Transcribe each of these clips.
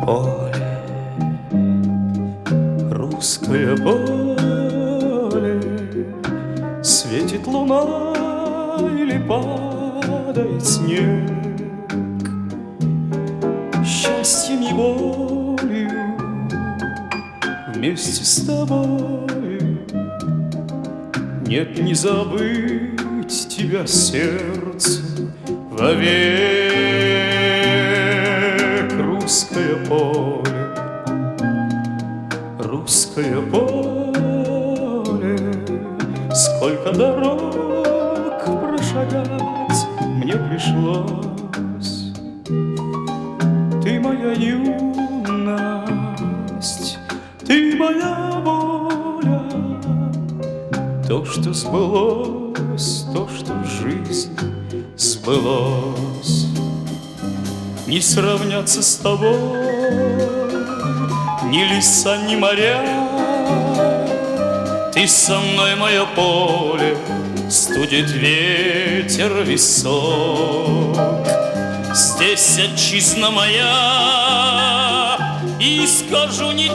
Поле, русское поле, светит луна или падает снег. Счастьем и болью вместе с тобой нет не забыть тебя, сердце, вовек. Русское поле, русское поле, сколько дорог прошагать мне пришлось. Ты моя юность, ты моя воля, то, что сбылось, то, что в жизни сбылось. Не сравняться с тобой ни леса, ни моря. Ты со мной, мое поле, студит ветер висок. Здесь отчизна моя, и скажу не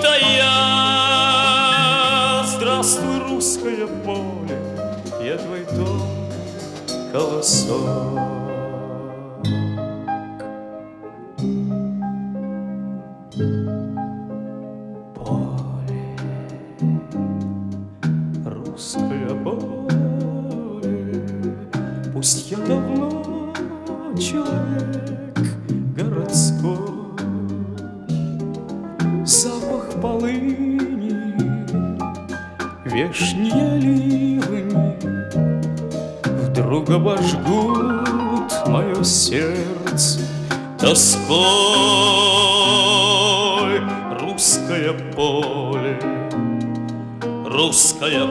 тая: здравствуй, русское поле, я твой тонкий колосок. Поле, русское поле, пусть я давно человек городской, запах полыни, вешние ливни вдруг обожгут мое сердце тоской. Русское поле, русское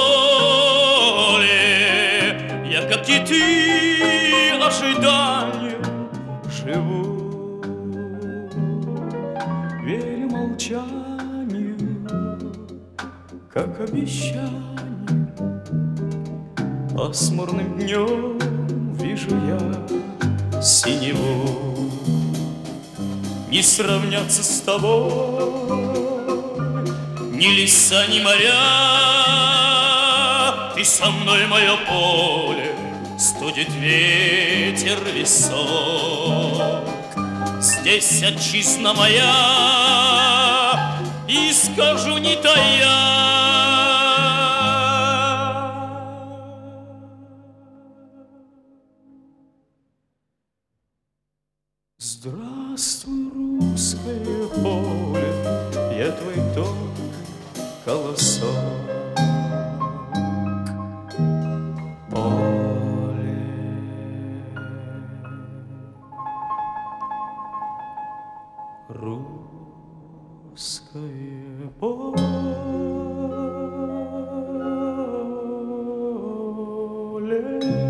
поле, я, как и ты, ожиданием живу. Верю молчанию, как обещанию. Пасмурным днем вижу я синеву. Не сравняться с тобой ни леса, ни моря. Ты со мной, мое поле, студит ветер висок. Здесь отчизна моя, и скажу не тая: здравствуй, русское поле, я твой тонкий колосок. Поле, русское поле.